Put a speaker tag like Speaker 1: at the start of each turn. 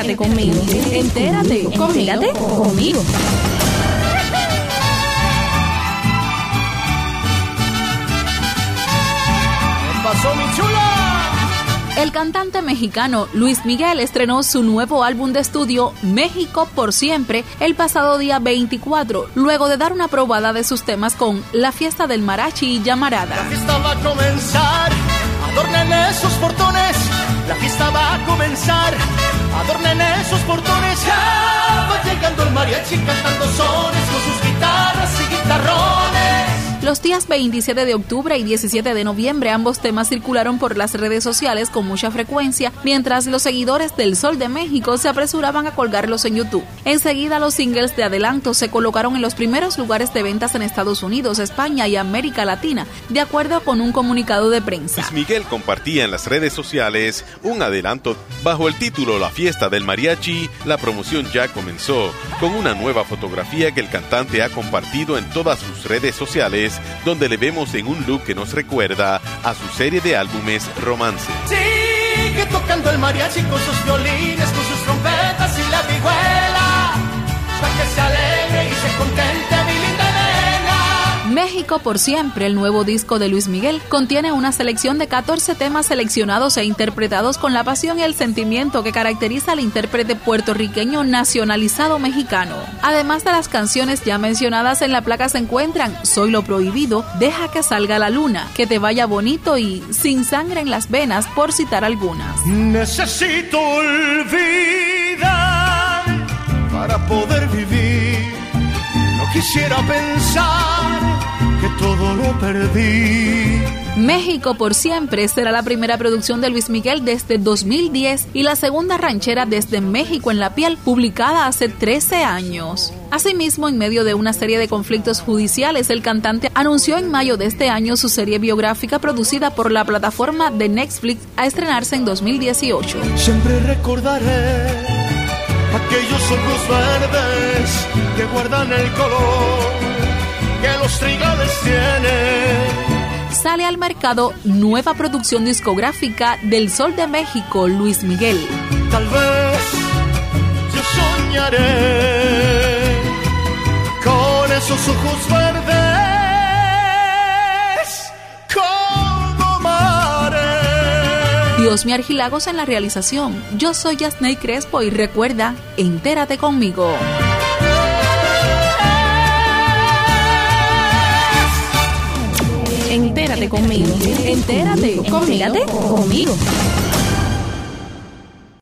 Speaker 1: Entérate conmigo. Entérate conmigo.
Speaker 2: ¿Qué pasó, mi chula?
Speaker 3: El cantante mexicano Luis Miguel estrenó su nuevo álbum de estudio México por Siempre el pasado día 24, luego de dar una probada de sus temas con La Fiesta del Mariachi y Llamarada.
Speaker 2: La fiesta va a comenzar, adornen esos portones. La fiesta va a comenzar, adornen esos portones. Ya va llegando el mariachi cantando sones con sus guitarras y guitarrones.
Speaker 3: Los días 27 de octubre y 17 de noviembre ambos temas circularon por las redes sociales con mucha frecuencia, mientras los seguidores del Sol de México se apresuraban a colgarlos en YouTube. Enseguida los singles de adelanto se colocaron en los primeros lugares de ventas en Estados Unidos, España y América Latina, de acuerdo con un comunicado de prensa.
Speaker 4: Luis Miguel compartía en las redes sociales un adelanto bajo el título La Fiesta del Mariachi. La promoción ya comenzó con una nueva fotografía que el cantante ha compartido en todas sus redes sociales, donde le vemos en un look que nos recuerda a su serie de álbumes Romance.
Speaker 2: Sigue tocando el mariachi con sus violines, con sus trompetas y la vihuela, para que se alegre y se contente mi linda nena.
Speaker 3: México por Siempre, el nuevo disco de Luis Miguel, contiene una selección de 14 temas seleccionados e interpretados con la pasión y el sentimiento que caracteriza al intérprete puertorriqueño nacionalizado mexicano. Además de las canciones ya mencionadas en la placa se encuentran Soy lo prohibido, Deja que salga la luna, Que te vaya bonito y Sin sangre en las venas, por citar algunas.
Speaker 2: Necesito olvidar para poder vivir. No quisiera pensar que todo lo perdí.
Speaker 3: México por Siempre será la primera producción de Luis Miguel desde 2010 y la segunda ranchera desde México en la piel, publicada hace 13 años. Asimismo, en medio de una serie de conflictos judiciales, el cantante anunció en mayo de este año su serie biográfica producida por la plataforma de Netflix a estrenarse en 2018.
Speaker 2: Siempre recordaré aquellos ojos verdes que guardan el color que los trigales tienen.
Speaker 3: Sale al mercado nueva producción discográfica del Sol de México, Luis Miguel.
Speaker 2: Tal vez yo soñaré con esos ojos verdes como mares.
Speaker 3: Diosmi Argilagos en la realización. Yo soy Yasney Crespo y recuerda, entérate conmigo.
Speaker 1: Entérate conmigo. Entérate conmigo.